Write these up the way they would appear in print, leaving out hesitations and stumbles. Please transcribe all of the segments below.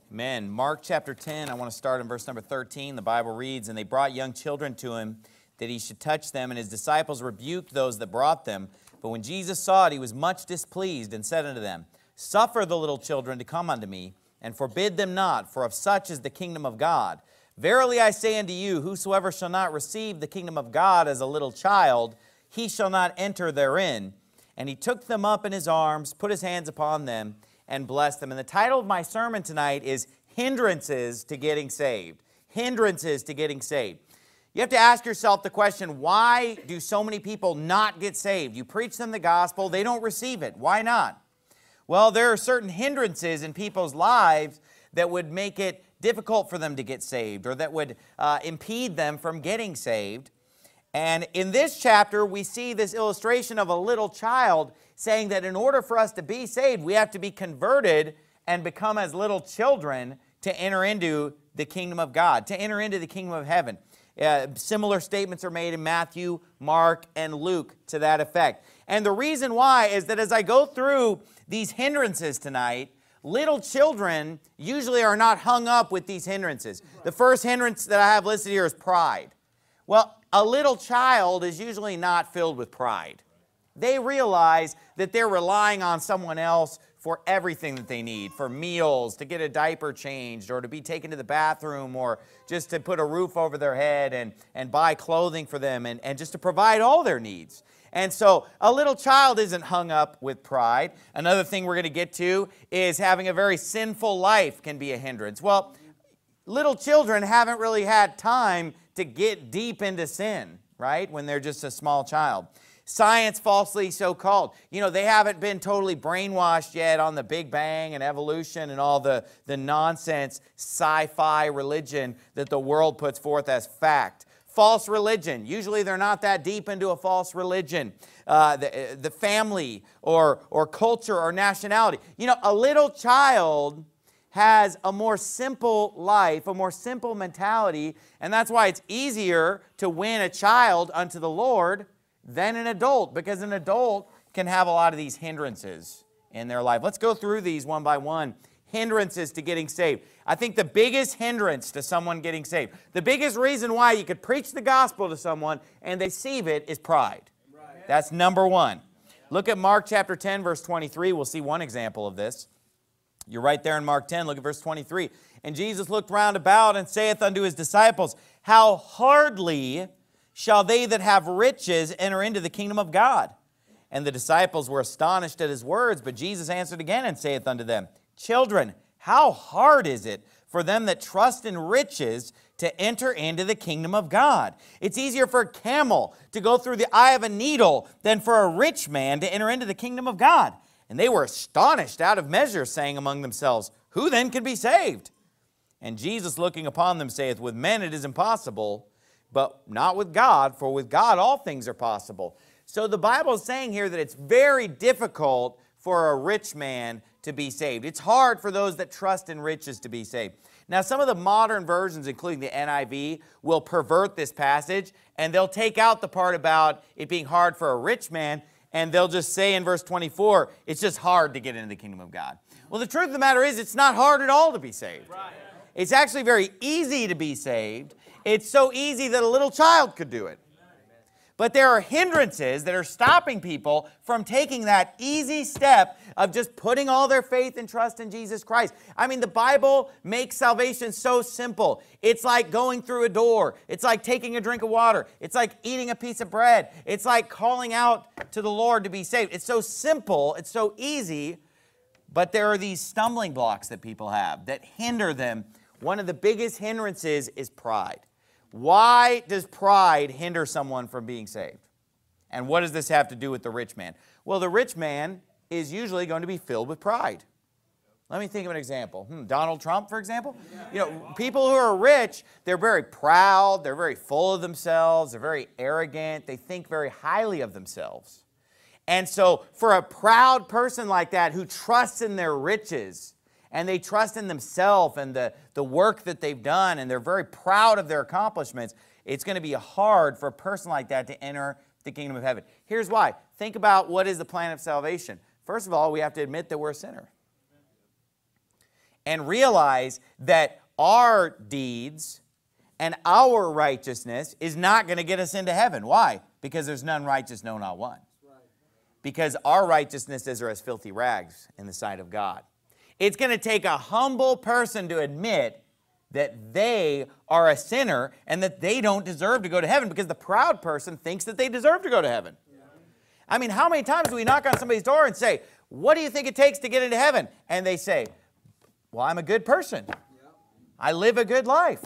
Amen. Mark chapter 10, I want to start in verse number 13. The Bible reads, "And they brought young children to him, that he should touch them, and his disciples rebuked those that brought them. But when Jesus saw it, he was much displeased, and said unto them, Suffer the little children to come unto me, and forbid them not, for of such is the kingdom of God. Verily I say unto you, whosoever shall not receive the kingdom of God as a little child, he shall not enter therein. And he took them up in his arms, put his hands upon them, and blessed them." And the title of my sermon tonight is Hindrances to Getting Saved. Hindrances to Getting Saved. You have to ask yourself the question, why do so many people not get saved? You preach them the gospel, they don't receive it. Why not? Well, there are certain hindrances in people's lives that would make it difficult for them to get saved, or that would impede them from getting saved. And in this chapter, we see this illustration of a little child saying that in order for us to be saved, we have to be converted and become as little children to enter into the kingdom of God, to enter into the kingdom of heaven. Similar statements are made in Matthew, Mark, and Luke to that effect. And the reason why is that as I go through these hindrances tonight, little children usually are not hung up with these hindrances. The first hindrance that I have listed here is pride. Well, a little child is usually not filled with pride. They realize that they're relying on someone else for everything that they need, for meals, to get a diaper changed, or to be taken to the bathroom, or just to put a roof over their head and buy clothing for them, and just to provide all their needs. And so a little child isn't hung up with pride. Another thing we're going to get to is having a very sinful life can be a hindrance. Well, little children haven't really had time to get deep into sin, right, when they're just a small child. Science falsely so-called. You know, they haven't been totally brainwashed yet on the Big Bang and evolution and all the nonsense sci-fi religion that the world puts forth as fact. False religion. Usually they're not that deep into a false religion. The family or culture or nationality. You know, a little child has a more simple life, a more simple mentality, and that's why it's easier to win a child unto the Lord than an adult, because an adult can have a lot of these hindrances in their life. Let's go through these one by one. Hindrances to getting saved. I think the biggest hindrance to someone getting saved, the biggest reason why you could preach the gospel to someone and they receive it, is pride. Right. That's number one. Look at Mark chapter 10, verse 23. We'll see one example of this. You're right there in Mark 10. Look at verse 23. "And Jesus looked round about and saith unto his disciples, How hardly shall they that have riches enter into the kingdom of God? And the disciples were astonished at his words. But Jesus answered again and saith unto them, Children, how hard is it for them that trust in riches to enter into the kingdom of God? It's easier for a camel to go through the eye of a needle than for a rich man to enter into the kingdom of God. And they were astonished out of measure, saying among themselves, Who then could be saved? And Jesus looking upon them saith, With men it is impossible, but not with God, for with God all things are possible." So the Bible is saying here that it's very difficult for a rich man to be saved. It's hard for those that trust in riches to be saved. Now, some of the modern versions, including the NIV, will pervert this passage, and they'll take out the part about it being hard for a rich man, and they'll just say in verse 24, it's just hard to get into the kingdom of God. Well, the truth of the matter is, it's not hard at all to be saved. Right. It's actually very easy to be saved. It's so easy that a little child could do it. But there are hindrances that are stopping people from taking that easy step of just putting all their faith and trust in Jesus Christ. I mean, the Bible makes salvation so simple. It's like going through a door. It's like taking a drink of water. It's like eating a piece of bread. It's like calling out to the Lord to be saved. It's so simple. It's so easy. But there are these stumbling blocks that people have that hinder them. One of the biggest hindrances is pride. Why does pride hinder someone from being saved? And what does this have to do with the rich man? Well, the rich man is usually going to be filled with pride. Let me think of an example. Donald Trump, for example. You know, people who are rich, they're very proud, they're very full of themselves, they're very arrogant, they think very highly of themselves. And so for a proud person like that who trusts in their riches, and they trust in themselves and the work that they've done, and they're very proud of their accomplishments, it's going to be hard for a person like that to enter the kingdom of heaven. Here's why. Think about what is the plan of salvation. First of all, we have to admit that we're a sinner. and realize that our deeds and our righteousness is not going to get us into heaven. Why? Because there's none righteous, no, not one. Because our righteousnesses are as filthy rags in the sight of God. It's going to take a humble person to admit that they are a sinner and that they don't deserve to go to heaven, because the proud person thinks that they deserve to go to heaven. I mean, how many times do we knock on somebody's door and say, what do you think it takes to get into heaven? And they say, well, I'm a good person. I live a good life.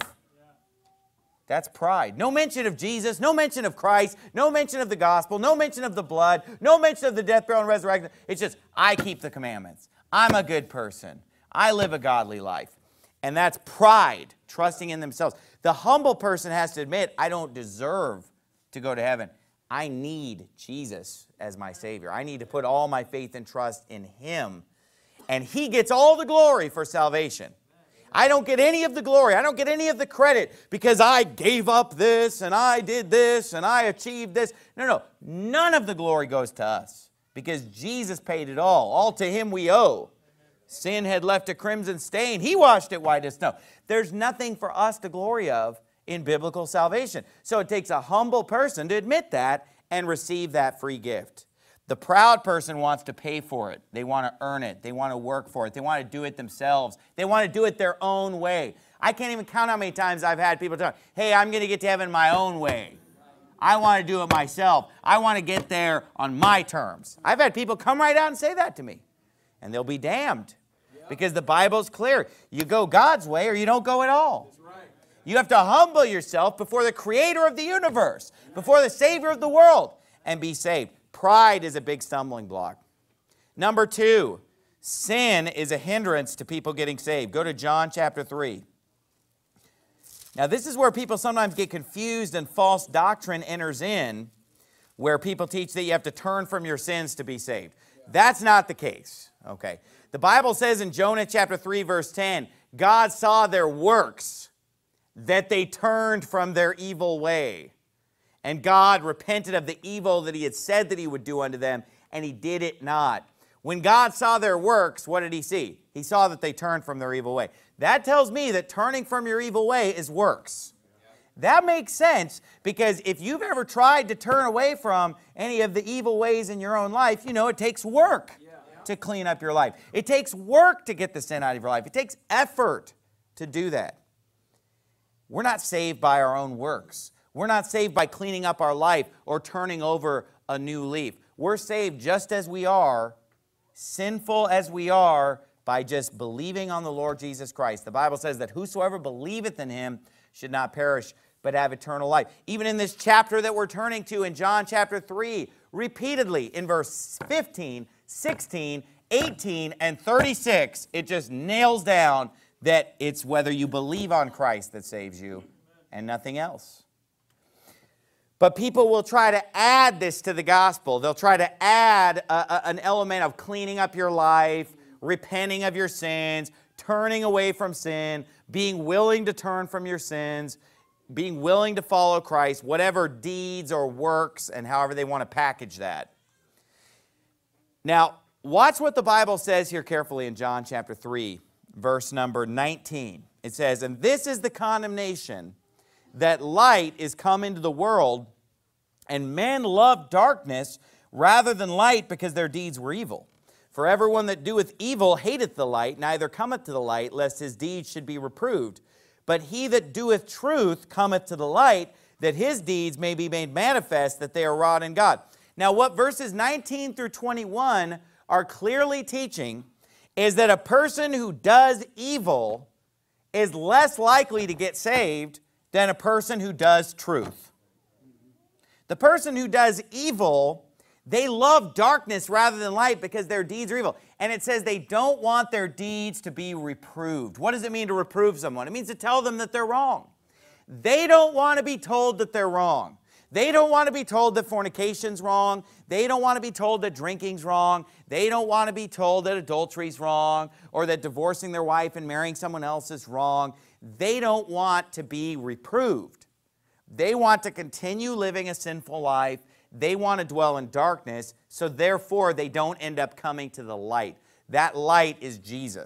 That's pride. No mention of Jesus, no mention of Christ, no mention of the gospel, no mention of the blood, no mention of the death, burial, and resurrection. It's just, I keep the commandments. I'm a good person. I live a godly life. And that's pride, trusting in themselves. The humble person has to admit, I don't deserve to go to heaven. I need Jesus as my Savior. I need to put all my faith and trust in Him. And He gets all the glory for salvation. I don't get any of the glory. I don't get any of the credit because I gave up this and I did this and I achieved this. No. None of the glory goes to us because Jesus paid it all. All to Him we owe. Sin had left a crimson stain. He washed it white as snow. There's nothing for us to glory of in biblical salvation. So it takes a humble person to admit that and receive that free gift. The proud person wants to pay for it. They want to earn it. They want to work for it. They want to do it themselves. They want to do it their own way. I can't even count how many times I've had people tell me, hey, I'm going to get to heaven my own way. I want to do it myself. I want to get there on my terms. I've had people come right out and say that to me. And they'll be damned. Because the Bible's clear. You go God's way or you don't go at all. You have to humble yourself before the Creator of the universe, before the Savior of the world, and be saved. Pride is a big stumbling block. Number 2, sin is a hindrance to people getting saved. Go to John chapter 3. Now this is where people sometimes get confused and false doctrine enters in, where people teach that you have to turn from your sins to be saved. That's not the case. Okay. The Bible says in Jonah chapter 3 verse 10, God saw their works, that they turned from their evil way. And God repented of the evil that He had said that He would do unto them, and He did it not. When God saw their works, what did He see? He saw that they turned from their evil way. That tells me that turning from your evil way is works. That makes sense, because if you've ever tried to turn away from any of the evil ways in your own life, you know it takes work to clean up your life. It takes work to get the sin out of your life. It takes effort to do that. We're not saved by our own works. We're not saved by cleaning up our life or turning over a new leaf. We're saved just as we are, sinful as we are, by just believing on the Lord Jesus Christ. The Bible says that whosoever believeth in Him should not perish, but have eternal life. Even in this chapter that we're turning to in John chapter 3, repeatedly in verse 15, 16, 18, and 36, it just nails down that it's whether you believe on Christ that saves you and nothing else. But people will try to add this to the gospel. They'll try to add an element of cleaning up your life, repenting of your sins, turning away from sin, being willing to turn from your sins, being willing to follow Christ, whatever deeds or works and however they want to package that. Now, watch what the Bible says here carefully in John chapter 3, verse number 19. It says, and this is the condemnation, that light is come into the world, and men love darkness rather than light, because their deeds were evil. For everyone that doeth evil hateth the light, neither cometh to the light, lest his deeds should be reproved. But he that doeth truth cometh to the light, that his deeds may be made manifest, that they are wrought in God. Now what verses 19 through 21 are clearly teaching is that a person who does evil is less likely to get saved than a person who does truth. The person who does evil, they love darkness rather than light because their deeds are evil. And it says they don't want their deeds to be reproved. What does it mean to reprove someone? It means to tell them that they're wrong. They don't want to be told that they're wrong. They don't want to be told that fornication's wrong. They don't want to be told that drinking's wrong. They don't want to be told that adultery's wrong or that divorcing their wife and marrying someone else is wrong. They don't want to be reproved. They want to continue living a sinful life. They want to dwell in darkness, so therefore they don't end up coming to the light. That light is Jesus.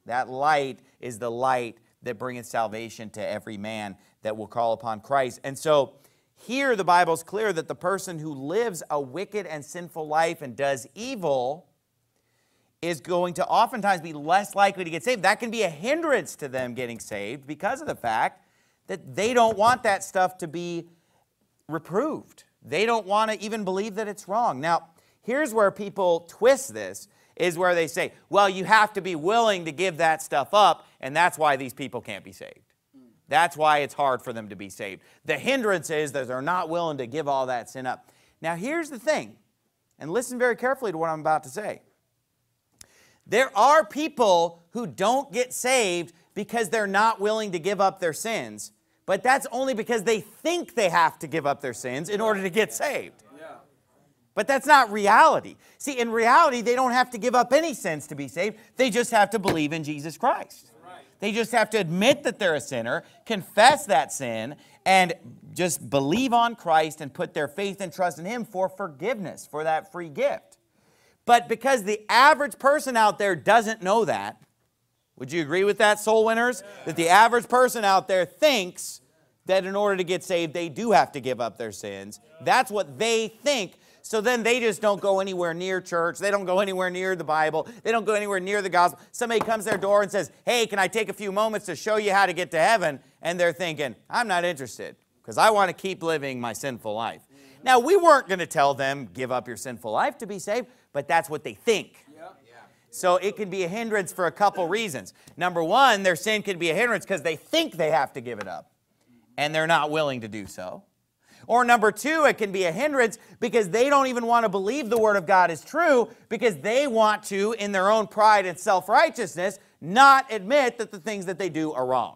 That light is the light that bringeth salvation to every man that will call upon Christ. And so here the Bible's clear that the person who lives a wicked and sinful life and does evil is going to oftentimes be less likely to get saved. That can be a hindrance to them getting saved because of the fact that they don't want that stuff to be reproved. They don't want to even believe that it's wrong. Now, here's where people twist this, is where they say, well, you have to be willing to give that stuff up, and that's why these people can't be saved. That's why it's hard for them to be saved. The hindrance is that they're not willing to give all that sin up. Now, here's the thing, and listen very carefully to what I'm about to say. There are people who don't get saved because they're not willing to give up their sins, but that's only because they think they have to give up their sins in order to get saved. But that's not reality. See, in reality, they don't have to give up any sins to be saved. They just have to believe in Jesus Christ. They just have to admit that they're a sinner, confess that sin, and just believe on Christ and put their faith and trust in Him for forgiveness, for that free gift. But because the average person out there doesn't know that, would you agree with that, soul winners? Yeah. That the average person out there thinks that in order to get saved, they do have to give up their sins. That's what they think. So then they just don't go anywhere near church. They don't go anywhere near the Bible. They don't go anywhere near the gospel. Somebody comes to their door and says, hey, can I take a few moments to show you how to get to heaven? And they're thinking, I'm not interested because I want to keep living my sinful life. Now, we weren't going to tell them, give up your sinful life to be saved, but that's what they think. So it can be a hindrance for a couple reasons. Number one, their sin can be a hindrance because they think they have to give it up, and they're not willing to do so. Or number two, it can be a hindrance because they don't even want to believe the Word of God is true because they want to, in their own pride and self-righteousness, not admit that the things that they do are wrong.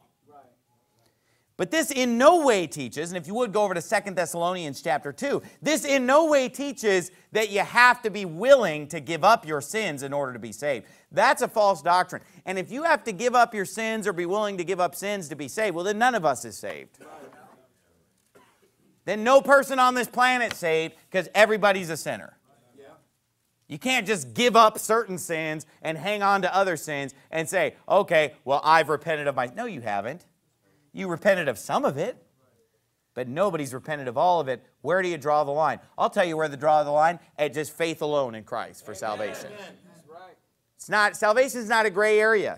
But this in no way teaches, and if you would go over to 2 Thessalonians chapter 2, this in no way teaches that you have to be willing to give up your sins in order to be saved. That's a false doctrine. And if you have to give up your sins or be willing to give up sins to be saved, well, then none of us is saved. Then no person on this planet is saved because everybody's a sinner. You can't just give up certain sins and hang on to other sins and say, okay, well, I've repented of my... No, you haven't. You repented of some of it, but nobody's repented of all of it. Where do you draw the line? I'll tell you where to draw the line, at just faith alone in Christ for salvation. It's not, salvation is not a gray area.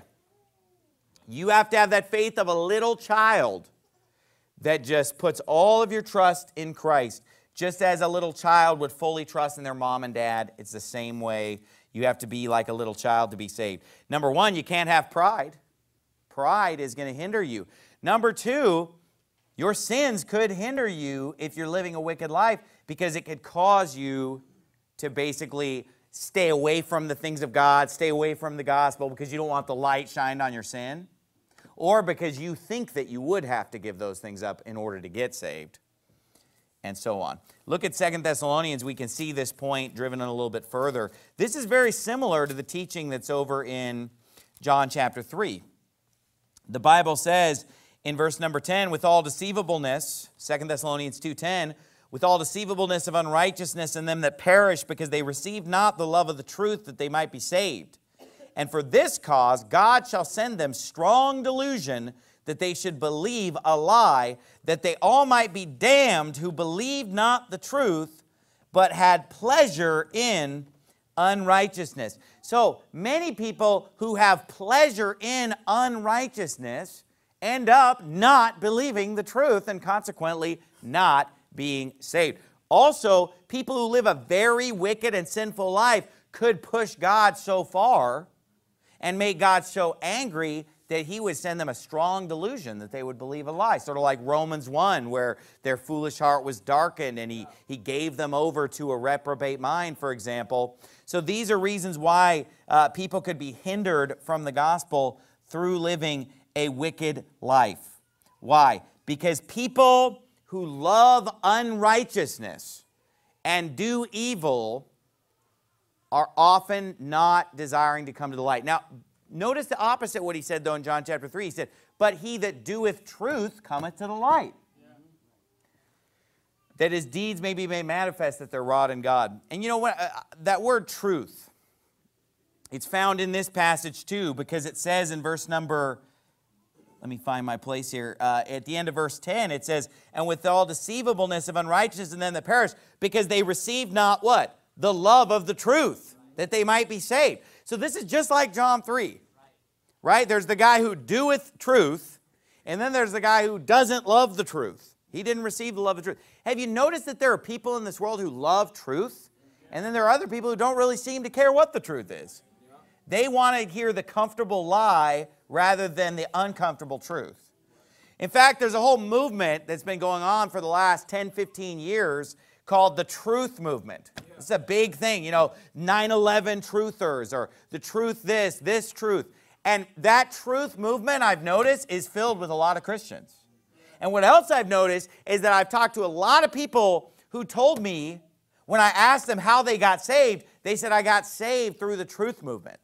You have to have that faith of a little child that just puts all of your trust in Christ. Just as a little child would fully trust in their mom and dad, it's the same way you have to be like a little child to be saved. Number one, you can't have pride. Pride is going to hinder you. Number two, your sins could hinder you if you're living a wicked life because it could cause you to basically stay away from the things of God, stay away from the gospel because you don't want the light shined on your sin, or because you think that you would have to give those things up in order to get saved, and so on. Look at 2 Thessalonians. We can see this point driven in a little bit further. This is very similar to the teaching that's over in John chapter 3. The Bible says in verse number 10, with all deceivableness, 2 Thessalonians 2:10, with all deceivableness of unrighteousness in them that perish because they receive not the love of the truth that they might be saved. And for this cause God shall send them strong delusion that they should believe a lie, that they all might be damned who believed not the truth, but had pleasure in unrighteousness. So many people who have pleasure in unrighteousness end up not believing the truth and consequently not being saved. Also, people who live a very wicked and sinful life could push God so far and make God so angry that He would send them a strong delusion that they would believe a lie. Sort of like Romans 1, where their foolish heart was darkened and he gave them over to a reprobate mind, for example. So these are reasons why people could be hindered from the gospel through living a wicked life. Why? Because people who love unrighteousness and do evil are often not desiring to come to the light. Now, notice the opposite of what he said, though, in John chapter 3. He said, but he that doeth truth cometh to the light, that his deeds may be made manifest that they're wrought in God. And you know what? That word truth, It's found in this passage too, because it says in verse number, let me find my place here. At the end of verse 10, it says, and with all deceivableness of unrighteousness in them that perish, because they received not what? The love of the truth, that they might be saved. So this is just like John 3, right? There's the guy who doeth truth, and then there's the guy who doesn't love the truth. He didn't receive the love of truth. Have you noticed that there are people in this world who love truth, and then there are other people who don't really seem to care what the truth is? They want to hear the comfortable lie rather than the uncomfortable truth. In fact, there's a whole movement that's been going on for the last 10, 15 years called the truth movement. It's a big thing, 9/11 truthers, or the truth this truth. And that truth movement, I've noticed, is filled with a lot of Christians. And what else I've noticed is that I've talked to a lot of people who told me, when I asked them how they got saved, they said, I got saved through the truth movement.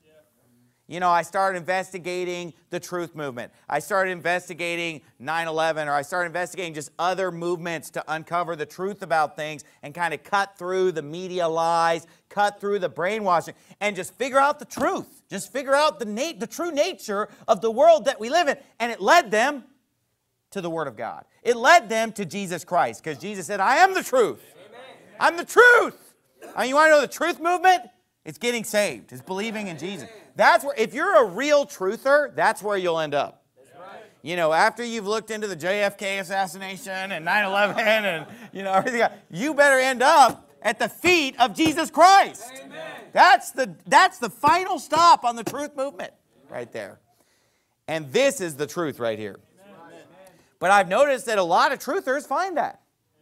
I started investigating the truth movement. I started investigating 9/11, or I started investigating just other movements to uncover the truth about things and kind of cut through the media lies, cut through the brainwashing, and just figure out the truth. Just figure out the true nature of the world that we live in. And it led them to the Word of God. It led them to Jesus Christ, because Jesus said, I am the truth. Amen. I'm the truth. You want to know the truth movement? It's getting saved. It's believing in Jesus. That's where, if you're a real truther, that's where you'll end up. After you've looked into the JFK assassination and 9/11 and, everything else, you better end up at the feet of Jesus Christ. Amen. That's the final stop on the truth movement right there. And this is the truth right here. Amen. But I've noticed that a lot of truthers find that.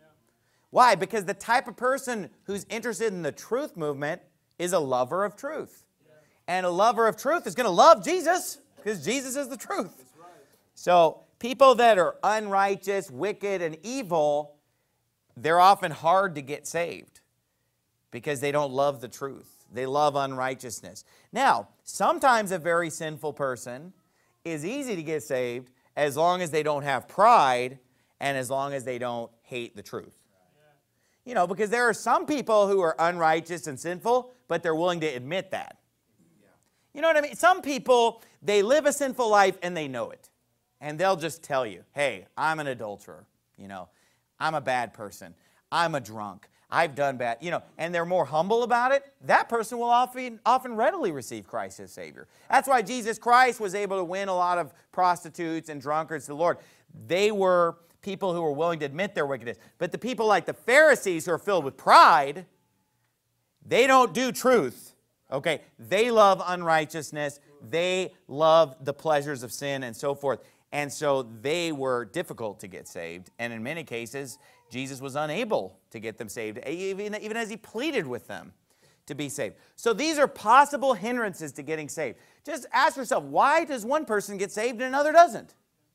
Why? Because the type of person who's interested in the truth movement is a lover of truth. And a lover of truth is going to love Jesus, because Jesus is the truth. So people that are unrighteous, wicked, and evil, they're often hard to get saved because they don't love the truth. They love unrighteousness. Now, sometimes a very sinful person is easy to get saved as long as they don't have pride and as long as they don't hate the truth. Because there are some people who are unrighteous and sinful, but they're willing to admit that. You know what I mean? Some people, they live a sinful life and they know it. And they'll just tell you, hey, I'm an adulterer. I'm a bad person. I'm a drunk. I've done bad. And they're more humble about it. That person will often readily receive Christ as Savior. That's why Jesus Christ was able to win a lot of prostitutes and drunkards to the Lord. They were people who were willing to admit their wickedness. But the people like the Pharisees who are filled with pride, they don't do truth. Okay, they love unrighteousness. They love the pleasures of sin and so forth. And so they were difficult to get saved. And in many cases, Jesus was unable to get them saved, even as he pleaded with them to be saved. So these are possible hindrances to getting saved. Just ask yourself, why does one person get saved and another doesn't?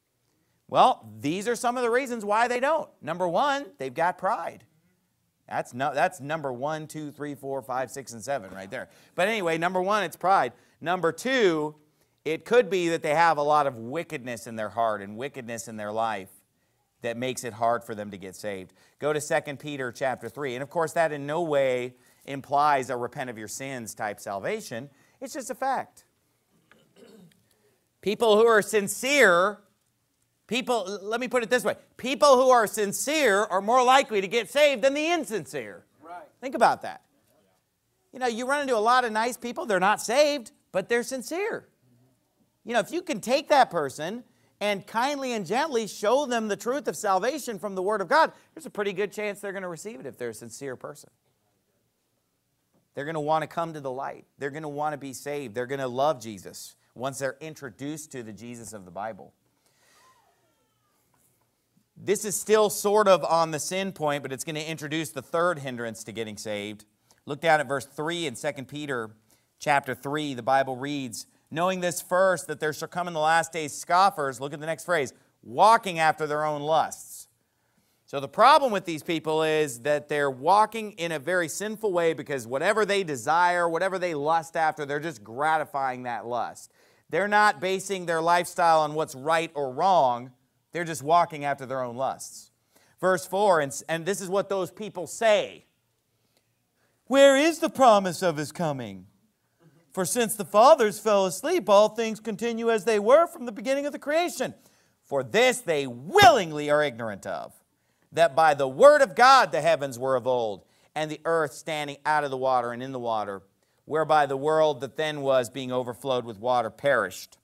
Well, these are some of the reasons why they don't. Number one, they've got pride. That's number 1, 2, 3, 4, 5, 6, and 7 right there. But anyway, number one, it's pride. Number two, it could be that they have a lot of wickedness in their heart and wickedness in their life that makes it hard for them to get saved. Go to 2 Peter chapter 3. And of course, that in no way implies a repent of your sins type salvation. It's just a fact. People who are sincere, let me put it this way. People who are sincere are more likely to get saved than the insincere. Right. Think about that. You run into a lot of nice people, they're not saved, but they're sincere. If you can take that person and kindly and gently show them the truth of salvation from the Word of God, there's a pretty good chance they're going to receive it if they're a sincere person. They're going to want to come to the light. They're going to want to be saved. They're going to love Jesus once they're introduced to the Jesus of the Bible. This is still sort of on the sin point, but it's going to introduce the third hindrance to getting saved. Look down at verse 3 in 2 Peter chapter 3. The Bible reads, knowing this first, that there shall come in the last days scoffers, look at the next phrase, walking after their own lusts. So the problem with these people is that they're walking in a very sinful way because whatever they desire, whatever they lust after, they're just gratifying that lust. They're not basing their lifestyle on what's right or wrong. They're just walking after their own lusts. Verse 4, and this is what those people say. Where is the promise of his coming? For since the fathers fell asleep, all things continue as they were from the beginning of the creation. For this they willingly are ignorant of, that by the word of God the heavens were of old, and the earth standing out of the water and in the water, whereby the world that then was, being overflowed with water, perished.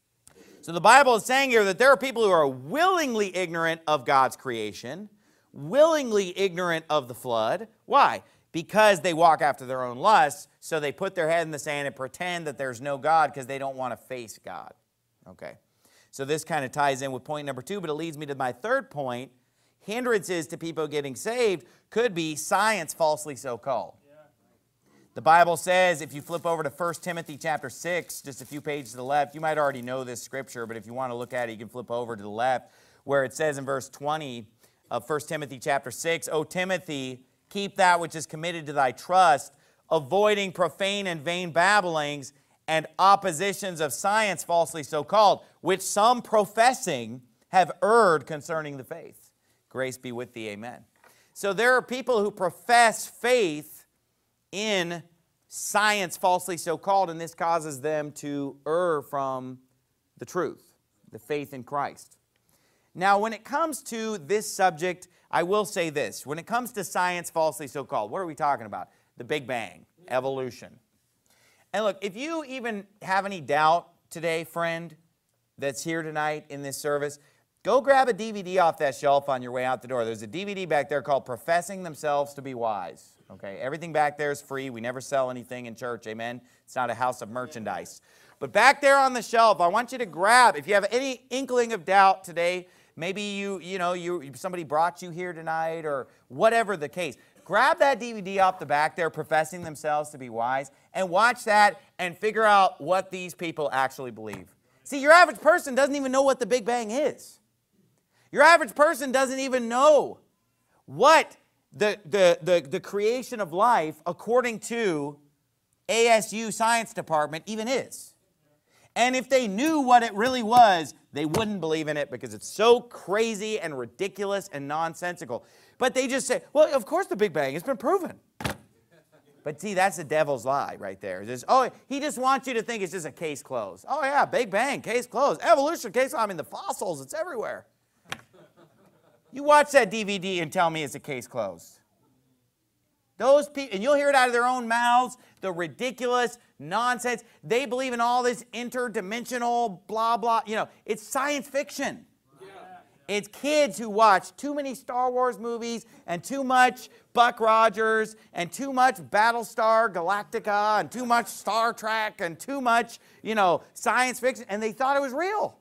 So the Bible is saying here that there are people who are willingly ignorant of God's creation, willingly ignorant of the flood. Why? Because they walk after their own lusts, so they put their head in the sand and pretend that there's no God because they don't want to face God. Okay, so this kind of ties in with point number 2, but it leads me to my third point. Hindrances to people getting saved could be science falsely so called. The Bible says, if you flip over to 1 Timothy chapter 6, just a few pages to the left, you might already know this scripture, but if you want to look at it, you can flip over to the left, where it says in verse 20 of 1 Timothy chapter 6, O Timothy, keep that which is committed to thy trust, avoiding profane and vain babblings and oppositions of science falsely so called, which some professing have erred concerning the faith. Grace be with thee, amen. So there are people who profess faith in science falsely so called, and this causes them to err from the truth, the faith in Christ. Now, when it comes to this subject, I will say this. When it comes to science falsely so called, what are we talking about? The Big Bang, evolution. And look, if you even have any doubt today, friend, that's here tonight in this service, go grab a DVD off that shelf on your way out the door. There's a DVD back there called Professing Themselves to be Wise. Okay, everything back there is free. We never sell anything in church, amen? It's not a house of merchandise. But back there on the shelf, I want you to grab, if you have any inkling of doubt today, maybe somebody brought you here tonight or whatever the case, grab that DVD off the back there, Professing Themselves to be Wise, and watch that and figure out what these people actually believe. See, your average person doesn't even know what the Big Bang is. Your average person doesn't even know what the creation of life, according to ASU Science Department, even is. And if they knew what it really was, they wouldn't believe in it because it's so crazy and ridiculous and nonsensical. But they just say, well, of course the Big Bang, it's been proven. But see, that's the devil's lie right there. He just wants you to think it's just a case closed. Oh yeah, Big Bang, case closed. Evolution, case closed. I mean, the fossils, it's everywhere. You watch that DVD and tell me it's a case closed. Those people, and you'll hear it out of their own mouths, the ridiculous nonsense. They believe in all this interdimensional blah, blah. It's science fiction. Yeah. It's kids who watch too many Star Wars movies and too much Buck Rogers and too much Battlestar Galactica and too much Star Trek and too much, science fiction, and they thought it was real.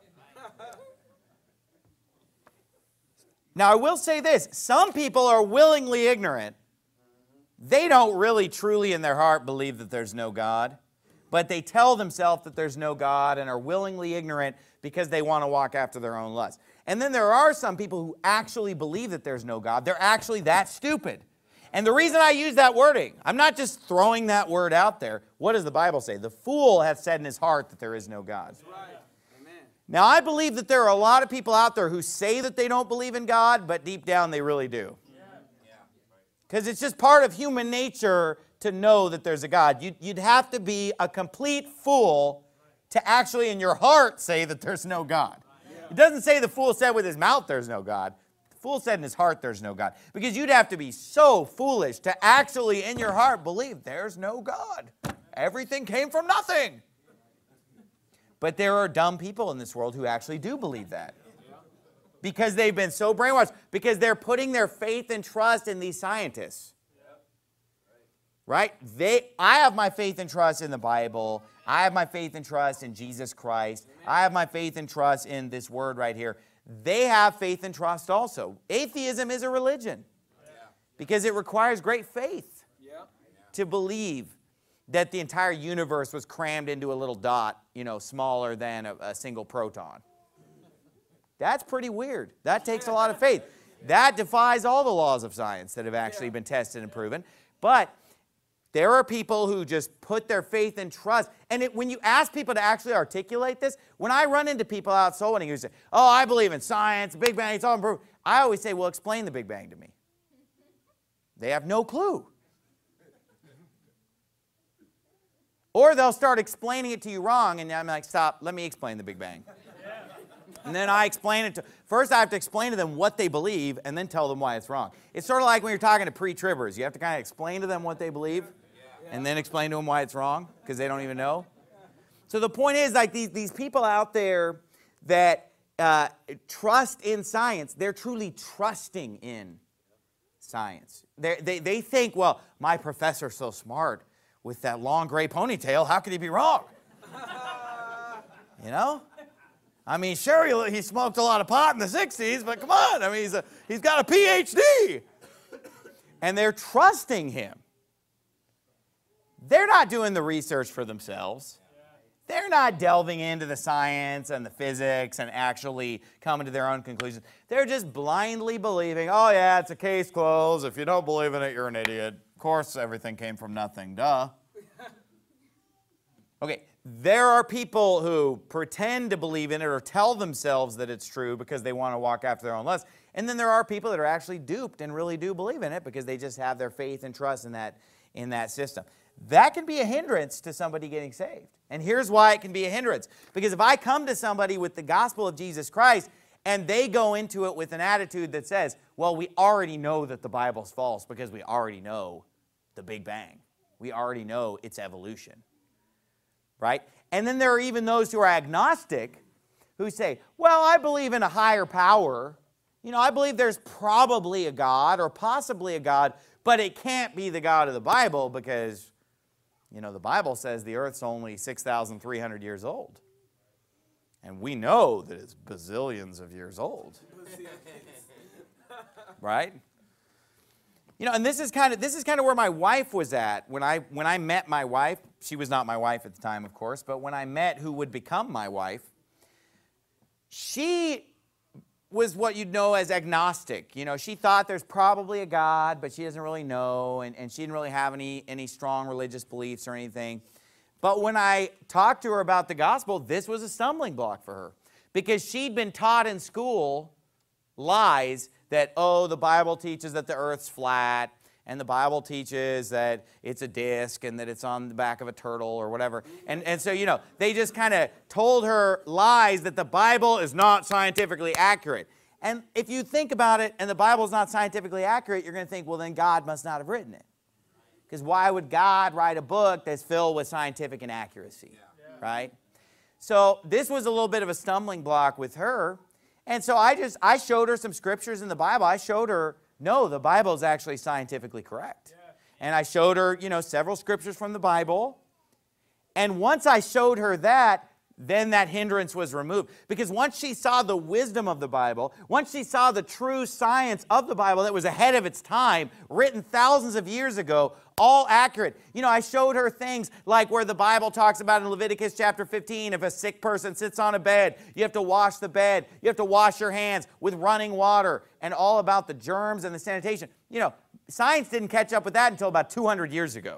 Now, I will say this. Some people are willingly ignorant. They don't really truly in their heart believe that there's no God, but they tell themselves that there's no God and are willingly ignorant because they want to walk after their own lust. And then there are some people who actually believe that there's no God. They're actually that stupid. And the reason I use that wording, I'm not just throwing that word out there. What does the Bible say? The fool hath said in his heart that there is no God. That's right. Now, I believe that there are a lot of people out there who say that they don't believe in God, but deep down they really do. Because it's just part of human nature to know that there's a God. You'd have to be a complete fool to actually in your heart say that there's no God. It doesn't say the fool said with his mouth there's no God. The fool said in his heart there's no God. Because you'd have to be so foolish to actually in your heart believe there's no God. Everything came from nothing. But there are dumb people in this world who actually do believe that. Because they've been so brainwashed. Because they're putting their faith and trust in these scientists. Right? I have my faith and trust in the Bible. I have my faith and trust in Jesus Christ. I have my faith and trust in this word right here. They have faith and trust also. Atheism is a religion. Because it requires great faith to believe that the entire universe was crammed into a little dot, smaller than a single proton. That's pretty weird. That takes a lot of faith. That defies all the laws of science that have actually been tested and proven. But there are people who just put their faith and trust. And when you ask people to actually articulate this, when I run into people out soul winning who say, oh, I believe in science, Big Bang, it's all improved, I always say, well, explain the Big Bang to me. They have no clue. Or they'll start explaining it to you wrong, and I'm like, stop, let me explain the Big Bang. And then I explain it to, first I have to explain to them what they believe, and then tell them why it's wrong. It's sort of like when you're talking to pre-tribbers. You have to kind of explain to them what they believe, and then explain to them why it's wrong, because they don't even know. So the point is, like these people out there that trust in science, they're truly trusting in science. They think, well, my professor's so smart with that long gray ponytail, how could he be wrong? You know? I mean, sure, he smoked a lot of pot in the 60s, but come on, I mean, he's got a PhD. And they're trusting him. They're not doing the research for themselves. They're not delving into the science and the physics and actually coming to their own conclusions. They're just blindly believing, oh yeah, it's a case closed. If you don't believe in it, you're an idiot. Of course, everything came from nothing. Duh. Okay, there are people who pretend to believe in it or tell themselves that it's true because they want to walk after their own lusts. And then there are people that are actually duped and really do believe in it because they just have their faith and trust in that system. That can be a hindrance to somebody getting saved. And here's why it can be a hindrance. Because if I come to somebody with the gospel of Jesus Christ and they go into it with an attitude that says, well, we already know that the Bible's false because we already know the Big Bang. We already know it's evolution. Right? And then there are even those who are agnostic who say, well, I believe in a higher power. You know, I believe there's probably a God or possibly a God, but it can't be the God of the Bible because, you know, the Bible says the earth's only 6,300 years old. And we know that it's bazillions of years old. Right? You know, and this is kind of where my wife was at when I met my wife. She was not my wife at the time, of course, but when I met who would become my wife, she was what you'd know as agnostic. You know, she thought there's probably a God, but she doesn't really know, and she didn't really have any strong religious beliefs or anything. But when I talked to her about the gospel, this was a stumbling block for her because she'd been taught in school lies that, oh, the Bible teaches that the earth's flat, and the Bible teaches that it's a disc and that it's on the back of a turtle or whatever. And so, you know, they just kind of told her lies that the Bible is not scientifically accurate. And if you think about it and the Bible is not scientifically accurate, you're going to think, well, then God must not have written it. Because why would God write a book that's filled with scientific inaccuracy, right? So this was a little bit of a stumbling block with her. And so I showed her some scriptures in the Bible. I showed her, no, the Bible is actually scientifically correct. And I showed her, you know, several scriptures from the Bible. And once I showed her that, then that hindrance was removed. Because once she saw the wisdom of the Bible, once she saw the true science of the Bible that was ahead of its time, written thousands of years ago, all accurate. You know, I showed her things like where the Bible talks about in Leviticus chapter 15, if a sick person sits on a bed, you have to wash the bed, you have to wash your hands with running water, and all about the germs and the sanitation. You know, science didn't catch up with that until about 200 years ago.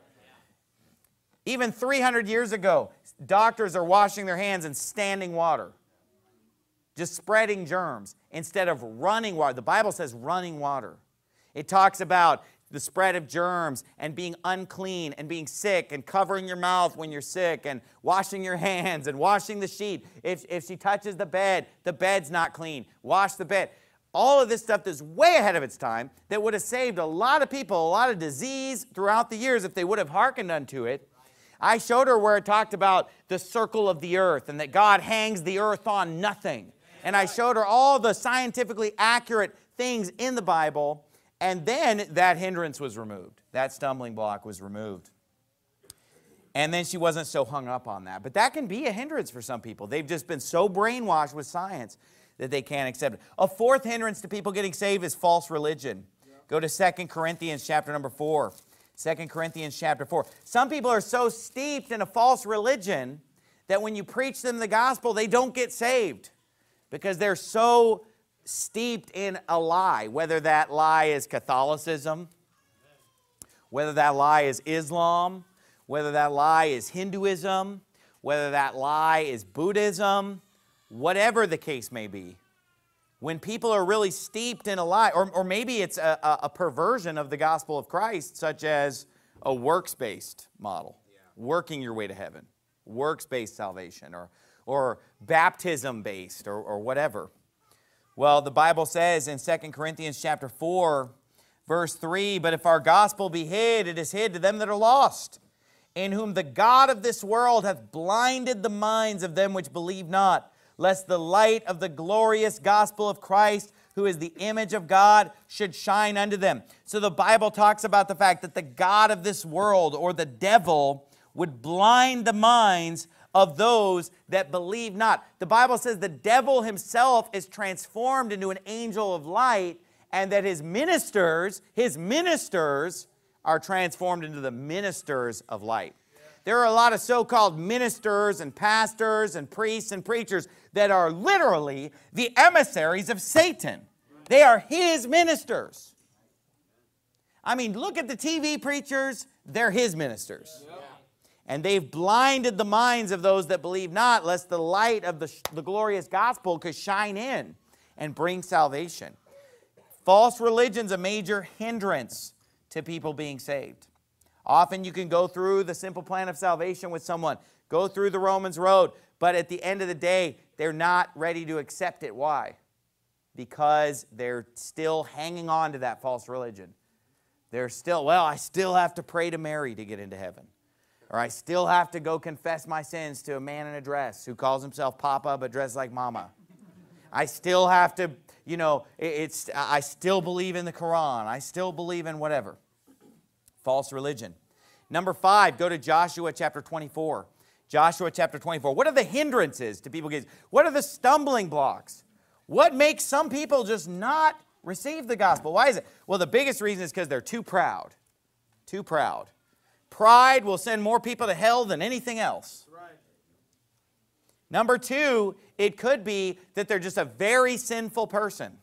Even 300 years ago, doctors are washing their hands in standing water, just spreading germs instead of running water. The Bible says running water. It talks about the spread of germs and being unclean and being sick and covering your mouth when you're sick and washing your hands and washing the sheet. If she touches the bed's not clean. Wash the bed. All of this stuff is way ahead of its time that would have saved a lot of people, a lot of disease throughout the years if they would have hearkened unto it. I showed her where it talked about the circle of the earth and that God hangs the earth on nothing. And I showed her all the scientifically accurate things in the Bible, and then that hindrance was removed. That stumbling block was removed. And then she wasn't so hung up on that. But that can be a hindrance for some people. They've just been so brainwashed with science that they can't accept it. A fourth hindrance to people getting saved is false religion. Go to 2 Corinthians chapter number 4. 2 Corinthians chapter 4. Some people are so steeped in a false religion that when you preach them the gospel, they don't get saved because they're so steeped in a lie, whether that lie is Catholicism, whether that lie is Islam, whether that lie is Hinduism, whether that lie is Buddhism, whatever the case may be. When people are really steeped in a lie, or maybe it's a perversion of the gospel of Christ, such as a works-based model. working your way to heaven, works-based salvation, or baptism-based, or whatever. Well, the Bible says in 2 Corinthians chapter 4, verse 3, "But if our gospel be hid, it is hid to them that are lost, in whom the God of this world hath blinded the minds of them which believe not, lest the light of the glorious gospel of Christ, who is the image of God, should shine unto them." So the Bible talks about the fact that the God of this world, or the devil, would blind the minds of those that believe not. The Bible says the devil himself is transformed into an angel of light, and that his ministers are transformed into the ministers of light. There are a lot of so-called ministers and pastors and priests and preachers that are literally the emissaries of Satan. They are his ministers. I mean, look at the TV preachers. They're his ministers. And they've blinded the minds of those that believe not, lest the light of the glorious gospel could shine in and bring salvation. False religion's a major hindrance to people being saved. Often you can go through the simple plan of salvation with someone, go through the Romans road, but at the end of the day, they're not ready to accept it. Why? Because they're still hanging on to that false religion. They're still, well, I still have to pray to Mary to get into heaven. Or I still have to go confess my sins to a man in a dress who calls himself Papa but dressed like Mama. I still have to, I still believe in the Quran. I still believe in whatever. False religion. Number 5, go to Joshua chapter 24. Joshua chapter 24. What are the hindrances to people getting? What are the stumbling blocks? What makes some people just not receive the gospel? Why is it? Well, the biggest reason is because they're too proud. Too proud. Pride will send more people to hell than anything else. Right. Number 2, it could be that they're just a very sinful person.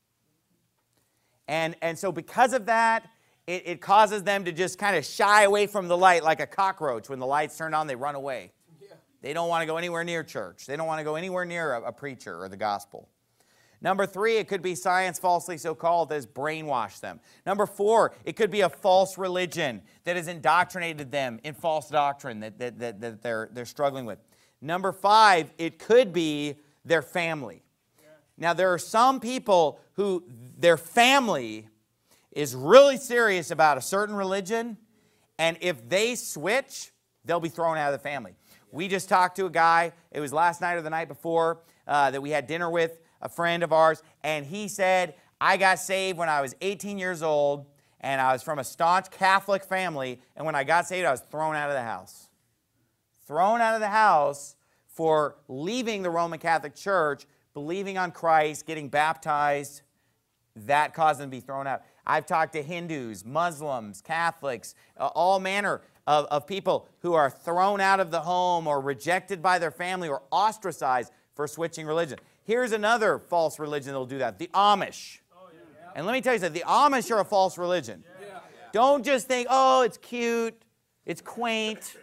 And so because of that, it causes them to just kind of shy away from the light like a cockroach. When the light's turned on, they run away. Yeah. They don't want to go anywhere near church. They don't want to go anywhere near a preacher or the gospel. Number 3, it could be science falsely so called that has brainwashed them. Number 4, it could be a false religion that has indoctrinated them in false doctrine that they're struggling with. Number 5, it could be their family. Yeah. Now, there are some people who their family is really serious about a certain religion, and if they switch, they'll be thrown out of the family. We just talked to a guy, it was last night or the night before, that we had dinner with, a friend of ours, and he said, I got saved when I was 18 years old, and I was from a staunch Catholic family, and when I got saved, I was thrown out of the house. Thrown out of the house for leaving the Roman Catholic Church, believing on Christ, getting baptized. That caused them to be thrown out. I've talked to Hindus, Muslims, Catholics, all manner of people who are thrown out of the home or rejected by their family or ostracized for switching religion. Here's another false religion that will do that, the Amish. Oh, yeah. And let me tell you something, the Amish are a false religion. Yeah. Yeah. Don't just think, oh, it's cute, it's quaint.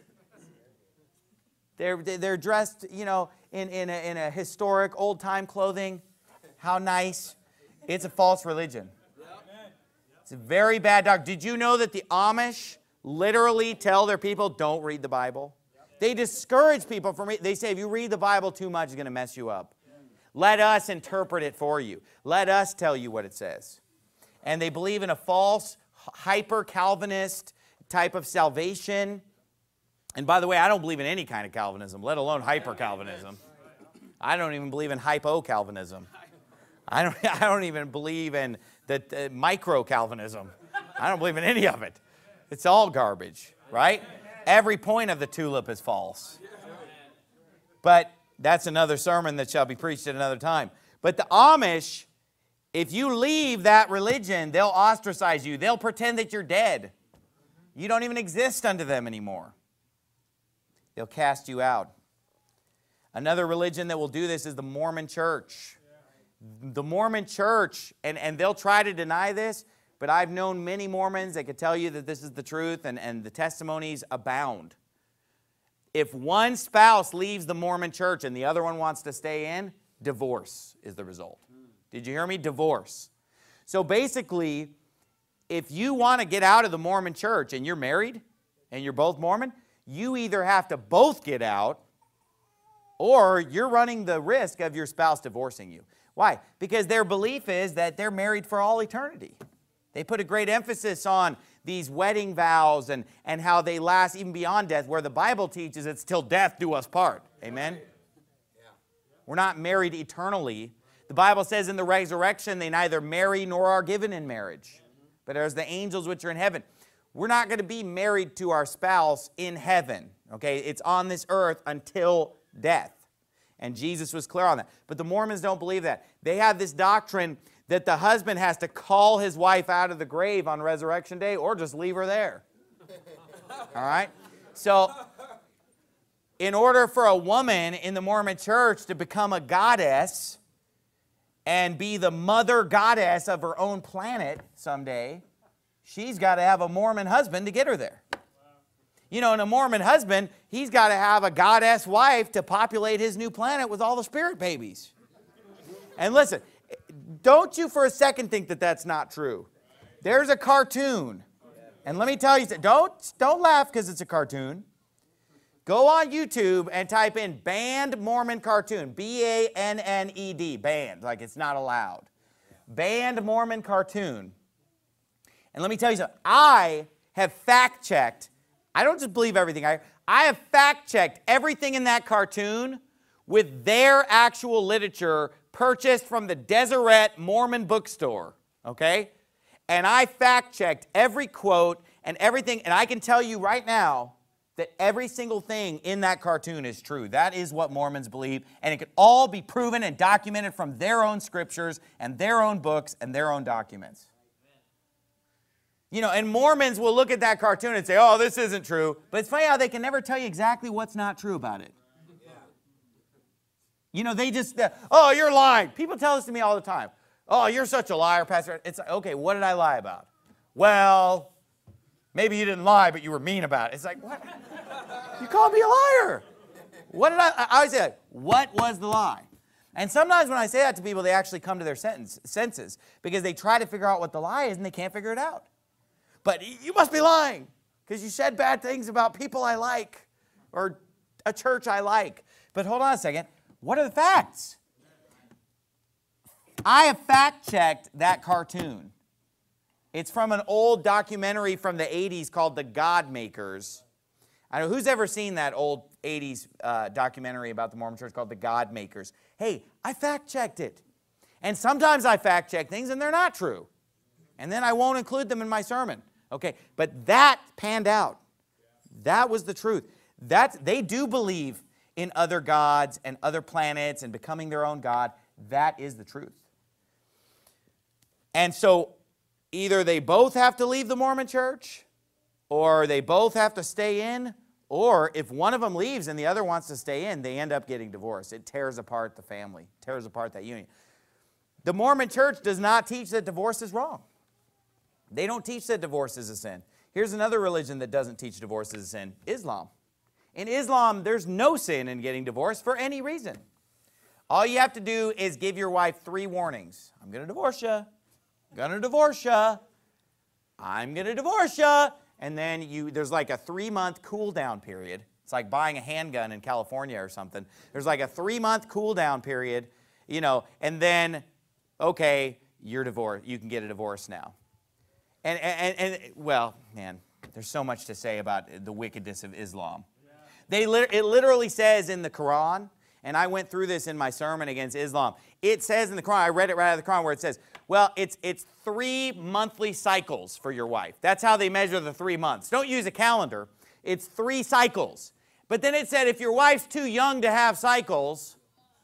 They're dressed, in a historic old-time clothing. How nice. It's a false religion. It's a very bad doctrine. Did you know that the Amish literally tell their people, don't read the Bible? They discourage people from reading. They say, if you read the Bible too much, it's going to mess you up. Let us interpret it for you. Let us tell you what it says. And they believe in a false, hyper-Calvinist type of salvation. And by the way, I don't believe in any kind of Calvinism, let alone hyper-Calvinism. I don't even believe in hypo-Calvinism. I don't even believe in the micro-Calvinism. I don't believe in any of it. It's all garbage, right? Every point of the tulip is false. But that's another sermon that shall be preached at another time. But the Amish, if you leave that religion, they'll ostracize you. They'll pretend that you're dead. You don't even exist unto them anymore. They'll cast you out. Another religion that will do this is the Mormon Church. The Mormon Church, and they'll try to deny this, but I've known many Mormons that could tell you that this is the truth, and the testimonies abound. If one spouse leaves the Mormon Church and the other one wants to stay in, divorce is the result. Did you hear me? Divorce. So basically, if you want to get out of the Mormon Church and you're married and you're both Mormon, you either have to both get out or you're running the risk of your spouse divorcing you. Why? Because their belief is that they're married for all eternity. They put a great emphasis on these wedding vows and how they last even beyond death, where the Bible teaches it's till death do us part. Amen? We're not married eternally. The Bible says in the resurrection they neither marry nor are given in marriage, but as the angels which are in heaven. We're not going to be married to our spouse in heaven. Okay? It's on this earth until death. And Jesus was clear on that. But the Mormons don't believe that. They have this doctrine that the husband has to call his wife out of the grave on Resurrection Day or just leave her there. All right? So, in order for a woman in the Mormon church to become a goddess and be the mother goddess of her own planet someday, she's got to have a Mormon husband to get her there. You know, and a Mormon husband, he's got to have a goddess wife to populate his new planet with all the spirit babies. And listen, don't you for a second think that that's not true. There's a cartoon. And let me tell you, don't laugh because it's a cartoon. Go on YouTube and type in Banned Mormon Cartoon. B-A-N-N-E-D. Banned, like it's not allowed. Banned Mormon Cartoon. And let me tell you something. I have fact-checked. I don't just believe everything. I have fact-checked everything in that cartoon with their actual literature purchased from the Deseret Mormon bookstore, okay? And I fact-checked every quote and everything, and I can tell you right now that every single thing in that cartoon is true. That is what Mormons believe, and it can all be proven and documented from their own scriptures and their own books and their own documents. You know, and Mormons will look at that cartoon and say, oh, this isn't true. But it's funny how they can never tell you exactly what's not true about it. You know, they just, oh, you're lying. People tell this to me all the time. Oh, you're such a liar, Pastor. It's like, okay, what did I lie about? Well, maybe you didn't lie, but you were mean about it. It's like, what? You called me a liar. What did I always say, what was the lie? And sometimes when I say that to people, they actually come to their senses because they try to figure out what the lie is and they can't figure it out. But you must be lying because you said bad things about people I like or a church I like. But hold on a second. What are the facts? I have fact-checked that cartoon. It's from an old documentary from the 80s called The God Makers. I don't know who's ever seen that old 80s documentary about the Mormon Church called The God Makers. Hey, I fact-checked it. And sometimes I fact-check things and they're not true. And then I won't include them in my sermon. Okay, but that panned out. That was the truth. They do believe in other gods and other planets and becoming their own god. That is the truth. And so either they both have to leave the Mormon church or they both have to stay in, or if one of them leaves and the other wants to stay in, they end up getting divorced. It tears apart the family, tears apart that union. The Mormon church does not teach that divorce is wrong. They don't teach that divorce is a sin. Here's another religion that doesn't teach divorce is a sin, Islam. In Islam, there's no sin in getting divorced for any reason. All you have to do is give your wife 3 warnings. I'm going to divorce you. I'm going to divorce you. I'm going to divorce you. And then there's like a 3-month cool down period. It's like buying a handgun in California or something. There's like a 3-month cool down period, you know, and then, okay, you're divorced. You can get a divorce now. And well, man, there's so much to say about the wickedness of Islam. It literally says in the Quran, and I went through this in my sermon against Islam. It says in the Quran, I read it right out of the Quran where it says, well, it's 3 monthly cycles for your wife. That's how they measure the 3 months. Don't use a calendar. It's 3 cycles. But then it said if your wife's too young to have cycles,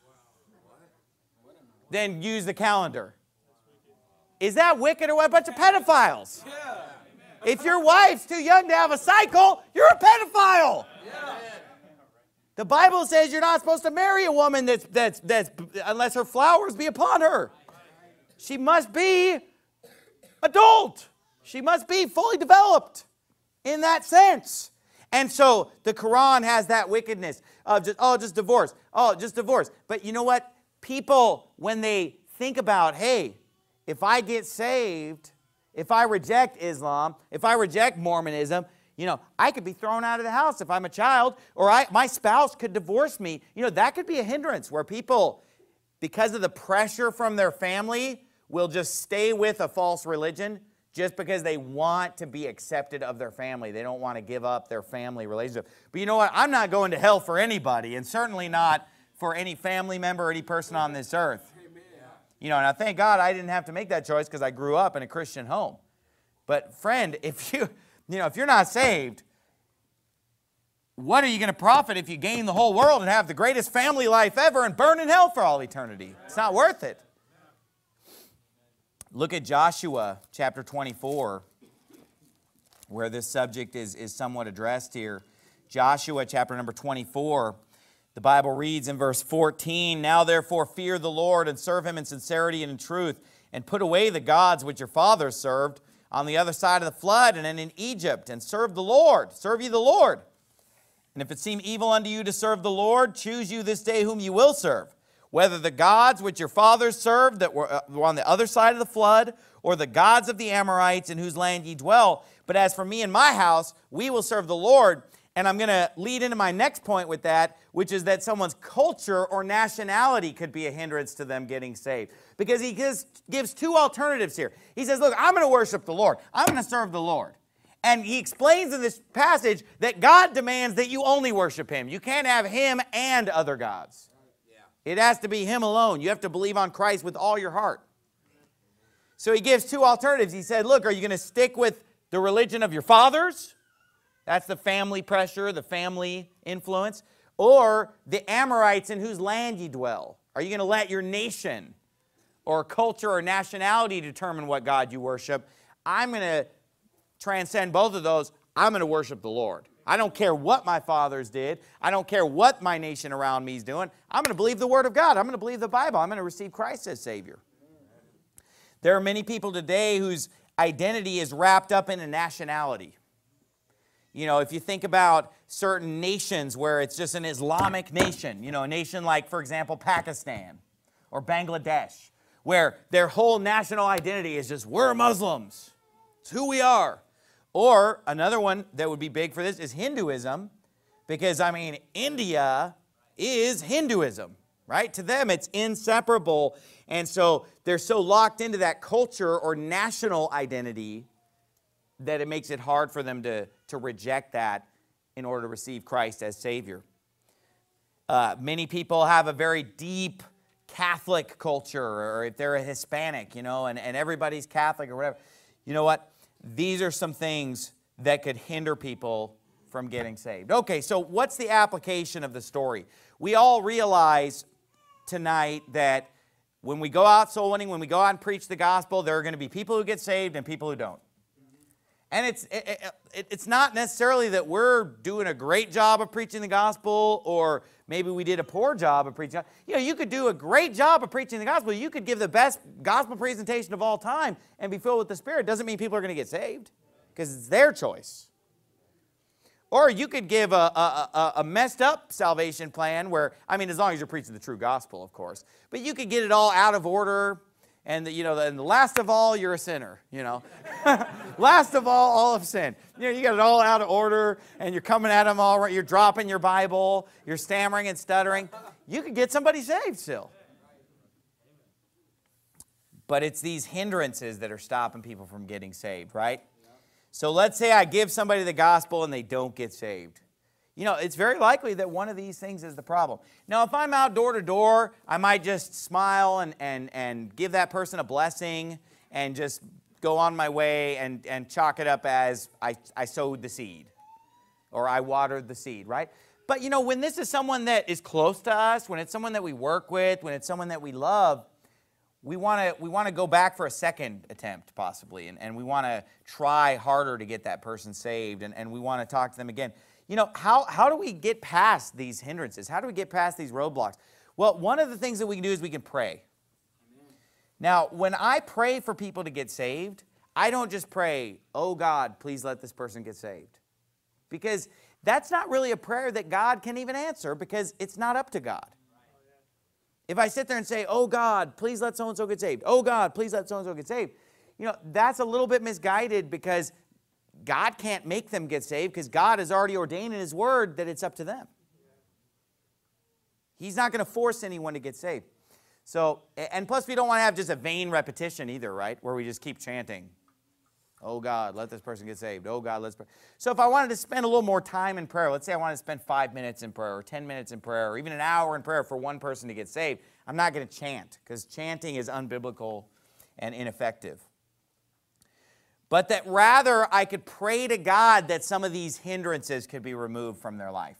then use the calendar. Is that wicked or what? A bunch of pedophiles. Yeah. If your wife's too young to have a cycle, you're a pedophile. Yeah. The Bible says you're not supposed to marry a woman that's unless her flowers be upon her. She must be adult. She must be fully developed in that sense. And so the Quran has that wickedness of just divorce. Oh, just divorce. But you know what? People, when they think about, hey, if I get saved, if I reject Islam, if I reject Mormonism, I could be thrown out of the house if I'm a child, or my spouse could divorce me. That could be a hindrance where people, because of the pressure from their family, will just stay with a false religion just because they want to be accepted of their family. They don't want to give up their family relationship. But you know what? I'm not going to hell for anybody, and certainly not for any family member or any person on this earth. And I thank God I didn't have to make that choice because I grew up in a Christian home. But friend, if you're not saved, what are you going to profit if you gain the whole world and have the greatest family life ever and burn in hell for all eternity? It's not worth it. Look at Joshua chapter 24, where this subject is somewhat addressed here. Joshua chapter number 24, the Bible reads in verse 14, "Now therefore fear the Lord and serve him in sincerity and in truth, and put away the gods which your fathers served on the other side of the flood and in Egypt, and serve the Lord, serve ye the Lord. And if it seem evil unto you to serve the Lord, choose you this day whom you will serve, whether the gods which your fathers served that were on the other side of the flood, or the gods of the Amorites in whose land ye dwell. But as for me and my house, we will serve the Lord." And I'm going to lead into my next point with that, which is that someone's culture or nationality could be a hindrance to them getting saved. Because he gives two alternatives here. He says, look, I'm going to worship the Lord. I'm going to serve the Lord. And he explains in this passage that God demands that you only worship him. You can't have him and other gods. It has to be him alone. You have to believe on Christ with all your heart. So he gives two alternatives. He said, look, are you going to stick with the religion of your fathers? That's the family pressure, the family influence. Or the Amorites in whose land you dwell. Are you going to let your nation or culture or nationality determine what God you worship? I'm going to transcend both of those. I'm going to worship the Lord. I don't care what my fathers did. I don't care what my nation around me is doing. I'm going to believe the Word of God. I'm going to believe the Bible. I'm going to receive Christ as Savior. There are many people today whose identity is wrapped up in a nationality. If you think about certain nations where it's just an Islamic nation, a nation like, for example, Pakistan or Bangladesh, where their whole national identity is just, we're Muslims. It's who we are. Or another one that would be big for this is Hinduism, because, India is Hinduism, right? To them, it's inseparable. And so they're so locked into that culture or national identity that it makes it hard for them to reject that in order to receive Christ as Savior. Many people have a very deep Catholic culture, or if they're a Hispanic, and everybody's Catholic or whatever. You know what? These are some things that could hinder people from getting saved. Okay, so what's the application of the story? We all realize tonight that when we go out soul winning, when we go out and preach the gospel, there are going to be people who get saved and people who don't. And it's not necessarily that we're doing a great job of preaching the gospel, or maybe we did a poor job of preaching. You could do a great job of preaching the gospel. You could give the best gospel presentation of all time and be filled with the Spirit. Doesn't mean people are going to get saved, because it's their choice. Or you could give a messed up salvation plan where, as long as you're preaching the true gospel, of course. But you could get it all out of order. And, and last of all, you're a sinner, Last of all of sin. You got it all out of order, and you're coming at them all right. You're dropping your Bible. You're stammering and stuttering. You could get somebody saved still. But it's these hindrances that are stopping people from getting saved, right? So let's say I give somebody the gospel and they don't get saved. It's very likely that one of these things is the problem. Now, if I'm out door to door, I might just smile and give that person a blessing and just go on my way and chalk it up as I sowed the seed or I watered the seed, right? But, when this is someone that is close to us, when it's someone that we work with, when it's someone that we love, we want to go back for a second attempt possibly, and we want to try harder to get that person saved, and we want to talk to them again. How do we get past these hindrances? How do we get past these roadblocks? Well, one of the things that we can do is we can pray. Amen. Now, when I pray for people to get saved, I don't just pray, oh God, please let this person get saved. Because that's not really a prayer that God can even answer, because it's not up to God. If I sit there and say, oh God, please let so-and-so get saved. Oh God, please let so-and-so get saved. That's a little bit misguided, because God can't make them get saved because God has already ordained in His Word that it's up to them. He's not going to force anyone to get saved. So, and plus we don't want to have just a vain repetition either, right? Where we just keep chanting, oh God, let this person get saved. Oh God, let's pray. So if I wanted to spend a little more time in prayer, let's say I wanted to spend 5 minutes in prayer or 10 minutes in prayer or even an hour in prayer for one person to get saved, I'm not going to chant because chanting is unbiblical and ineffective. But that rather I could pray to God that some of these hindrances could be removed from their life.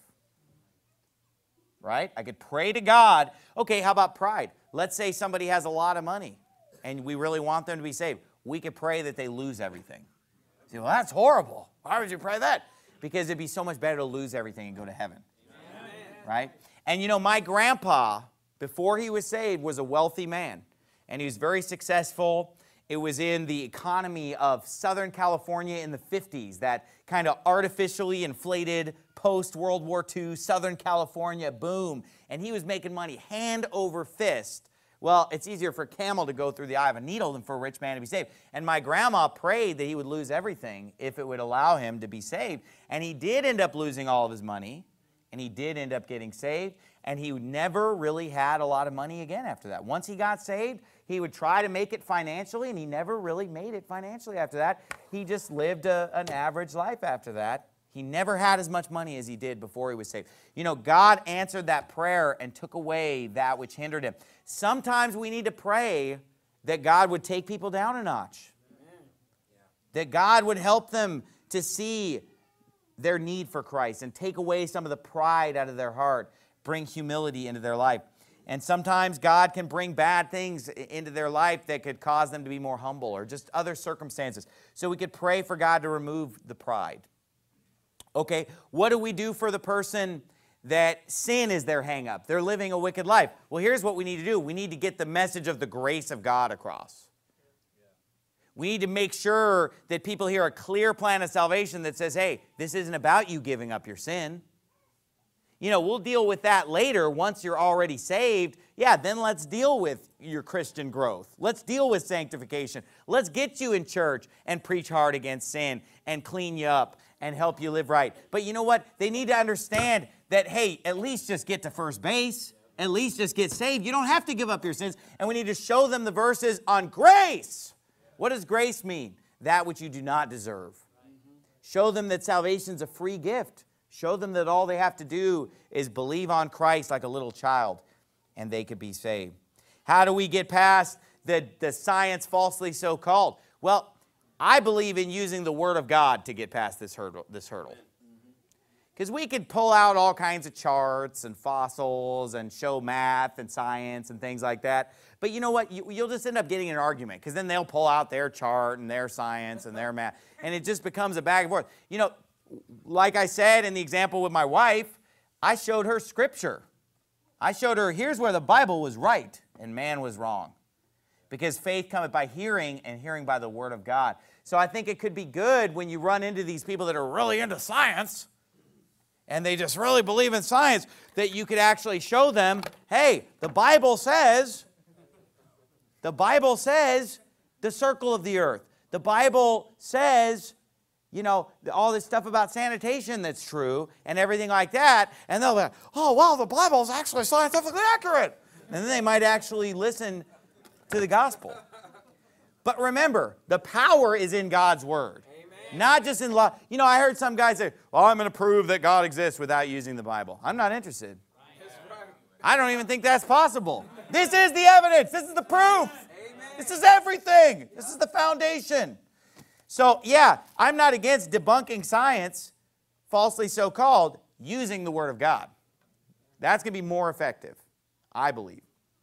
Right? I could pray to God. Okay, how about pride? Let's say somebody has a lot of money and we really want them to be saved. We could pray that they lose everything. You say, well, that's horrible. Why would you pray that? Because it'd be so much better to lose everything and go to heaven. Amen. Right? And you know, my grandpa, before he was saved, was a wealthy man. And he was very successful. It was in the economy of Southern California in the 50s, that kind of artificially inflated post-World War II Southern California boom. And he was making money hand over fist. Well, it's easier for a camel to go through the eye of a needle than for a rich man to be saved. And my grandma prayed that he would lose everything if it would allow him to be saved. And he did end up losing all of his money. And he did end up getting saved. And he never really had a lot of money again after that. Once he got saved, he would try to make it financially, and he never really made it financially after that. He just lived an average life after that. He never had as much money as he did before he was saved. You know, God answered that prayer and took away that which hindered him. Sometimes we need to pray that God would take people down a notch. Amen. That God would help them to see their need for Christ and take away some of the pride out of their heart, bring humility into their life. And sometimes God can bring bad things into their life that could cause them to be more humble or just other circumstances. So we could pray for God to remove the pride. Okay, what do we do for the person that sin is their hang-up? They're living a wicked life. Well, here's what we need to do. We need to get the message of the grace of God across. We need to make sure that people hear a clear plan of salvation that says, hey, this isn't about you giving up your sin. You know, we'll deal with that later once you're already saved. Yeah, then let's deal with your Christian growth. Let's deal with sanctification. Let's get you in church and preach hard against sin and clean you up and help you live right. But you know what? They need to understand that, hey, at least just get to first base. At least just get saved. You don't have to give up your sins. And we need to show them the verses on grace. What does grace mean? That which you do not deserve. Show them that salvation is a free gift. Show them that all they have to do is believe on Christ like a little child, and they could be saved. How do we get past the science falsely so-called? Well, I believe in using the Word of God to get past this hurdle. Because we could pull out all kinds of charts and fossils and show math and science and things like that. But you know what? You'll just end up getting an argument, because then they'll pull out their chart and their science and their math, and it just becomes a back and forth. You know, like I said in the example with my wife, I showed her Scripture. I showed her, here's where the Bible was right and man was wrong. Because faith cometh by hearing, and hearing by the Word of God. So I think it could be good when you run into these people that are really into science, and they just really believe in science, that you could actually show them, hey, the Bible says the circle of the earth. The Bible says, you know, all this stuff about sanitation that's true and everything like that. And they'll be like, oh, well, the Bible is actually scientifically accurate. And then they might actually listen to the gospel. But remember, the power is in God's Word. Amen. Not just in law. You know, I heard some guys say, well, I'm going to prove that God exists without using the Bible. I'm not interested. I don't even think that's possible. This is the evidence. This is the proof. Amen. This is everything. This is the foundation. So, yeah, I'm not against debunking science, falsely so-called, using the Word of God. That's going to be more effective, I believe.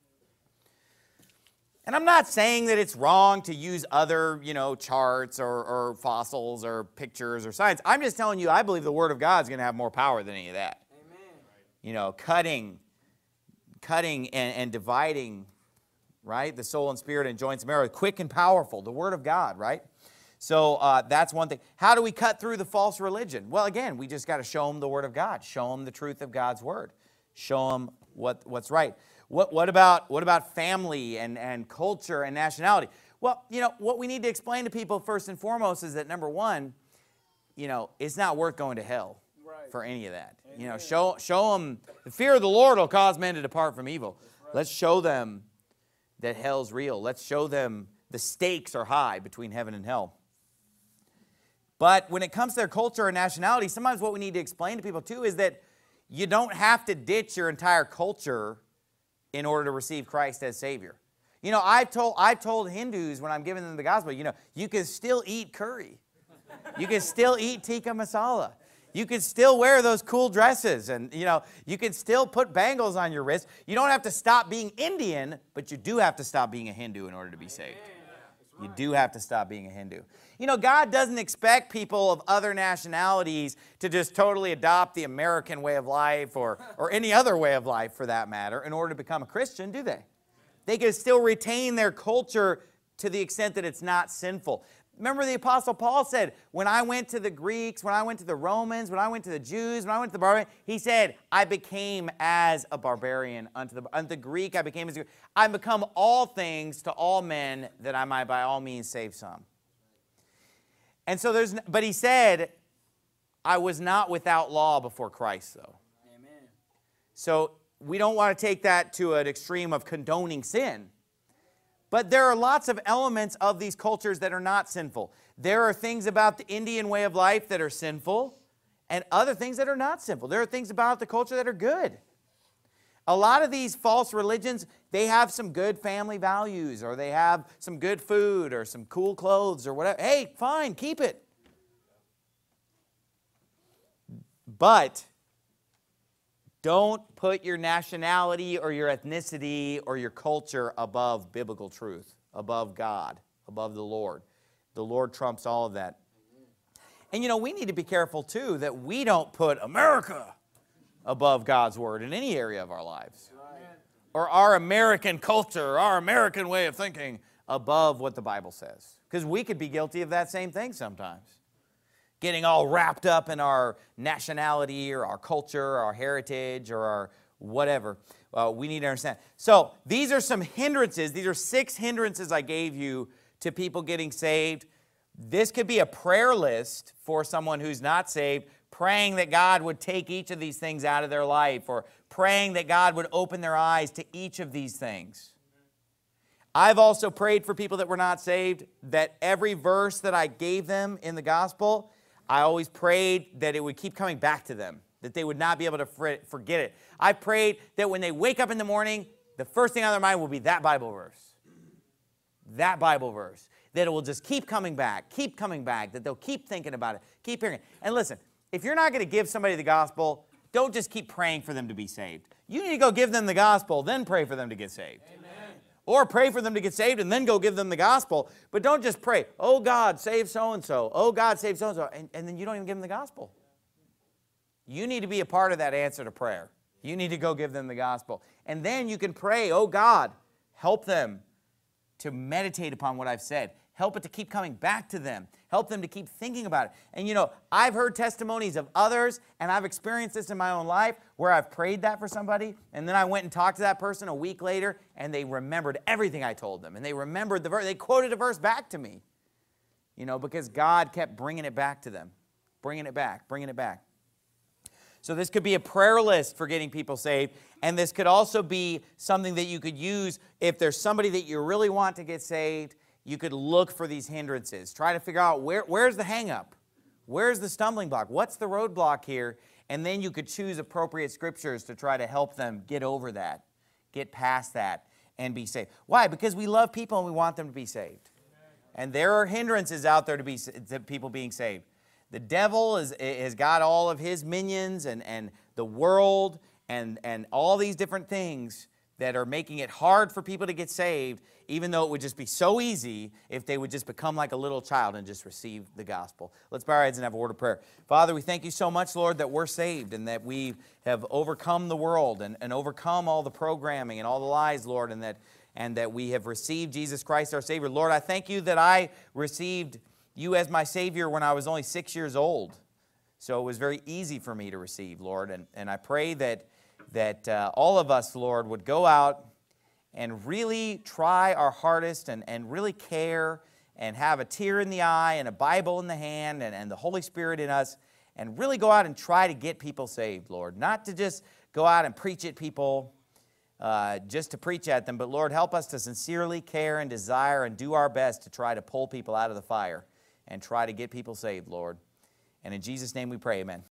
And I'm not saying that it's wrong to use other, you know, charts or fossils or pictures or science. I'm just telling you, I believe the Word of God is going to have more power than any of that. Amen. You know, cutting and dividing, right? The soul and spirit and joints and marrow, quick and powerful, the Word of God, right? So that's one thing. How do we cut through the false religion? Well, again, we just got to show them the Word of God. Show them the truth of God's Word. Show them what's right. What about family and culture and nationality? Well, you know, what we need to explain to people first and foremost is that, number one, you know, it's not worth going to hell Right. for any of that. Amen. You know, show them the fear of the Lord will cause men to depart from evil. Right. Let's show them that hell's real. Let's show them the stakes are high between heaven and hell. But when it comes to their culture and nationality, sometimes what we need to explain to people too is that you don't have to ditch your entire culture in order to receive Christ as Savior. You know, I've told Hindus when I'm giving them the gospel, you know, you can still eat curry. You can still eat tikka masala. You can still wear those cool dresses, and, you know, you can still put bangles on your wrist. You don't have to stop being Indian, but you do have to stop being a Hindu in order to be saved. You do have to stop being a Hindu. You know, God doesn't expect people of other nationalities to just totally adopt the American way of life or any other way of life for that matter in order to become a Christian, do they? They can still retain their culture to the extent that it's not sinful. Remember the Apostle Paul said, when I went to the Greeks, when I went to the Romans, when I went to the Jews, when I went to the barbarians, he said, I became as a barbarian unto the Greek. I became as a Greek. I become all things to all men that I might by all means save some. And so but he said, I was not without law before Christ, though. Amen. So we don't want to take that to an extreme of condoning sin. But there are lots of elements of these cultures that are not sinful. There are things about the Indian way of life that are sinful, and other things that are not sinful. There are things about the culture that are good. A lot of these false religions, they have some good family values, or they have some good food, or some cool clothes, or whatever. Hey, fine, keep it. But don't put your nationality or your ethnicity or your culture above biblical truth, above God, above the Lord. The Lord trumps all of that. And you know, we need to be careful too that we don't put America above God's word in any area of our lives. Or our American culture, or our American way of thinking above what the Bible says. Because we could be guilty of that same thing sometimes. Getting all wrapped up in our nationality or our culture or our heritage or our whatever. We need to understand. So these are some hindrances. These are 6 hindrances I gave you to people getting saved. This could be a prayer list for someone who's not saved, praying that God would take each of these things out of their life, or praying that God would open their eyes to each of these things. I've also prayed for people that were not saved that every verse that I gave them in the gospel, I always prayed that it would keep coming back to them, that they would not be able to forget it. I prayed that when they wake up in the morning, the first thing on their mind will be that Bible verse. That Bible verse. That it will just keep coming back, that they'll keep thinking about it, keep hearing it. And listen, if you're not going to give somebody the gospel, don't just keep praying for them to be saved. You need to go give them the gospel, then pray for them to get saved. Amen. Or pray for them to get saved and then go give them the gospel. But don't just pray, oh God, save so-and-so. Oh God, save so-and-so. And then you don't even give them the gospel. You need to be a part of that answer to prayer. You need to go give them the gospel. And then you can pray, oh God, help them to meditate upon what I've said. Help it to keep coming back to them. Help them to keep thinking about it. And you know, I've heard testimonies of others, and I've experienced this in my own life, where I've prayed that for somebody, and then I went and talked to that person a week later, and they remembered everything I told them. And they remembered the verse. They quoted a verse back to me. You know, because God kept bringing it back to them. Bringing it back, bringing it back. So this could be a prayer list for getting people saved, and this could also be something that you could use if there's somebody that you really want to get saved. You could look for these hindrances. Try to figure out where's the hang up? Where's the stumbling block? What's the roadblock here? And then you could choose appropriate scriptures to try to help them get over that, get past that, and be saved. Why? Because we love people and we want them to be saved. And there are hindrances out there to people being saved. The devil has got all of his minions and the world and all these different things that are making it hard for people to get saved, even though it would just be so easy if they would just become like a little child and just receive the gospel. Let's bow our heads and have a word of prayer. Father, we thank you so much, Lord, that we're saved and that we have overcome the world and overcome all the programming and all the lies, Lord, and that we have received Jesus Christ, our Savior. Lord, I thank you that I received you as my Savior when I was only 6 years old. So it was very easy for me to receive, Lord, and I pray that all of us, Lord, would go out and really try our hardest and really care and have a tear in the eye and a Bible in the hand and the Holy Spirit in us, and really go out and try to get people saved, Lord. Not to just go out and preach at people, just to preach at them, but Lord, help us to sincerely care and desire and do our best to try to pull people out of the fire and try to get people saved, Lord. And in Jesus' name we pray, amen.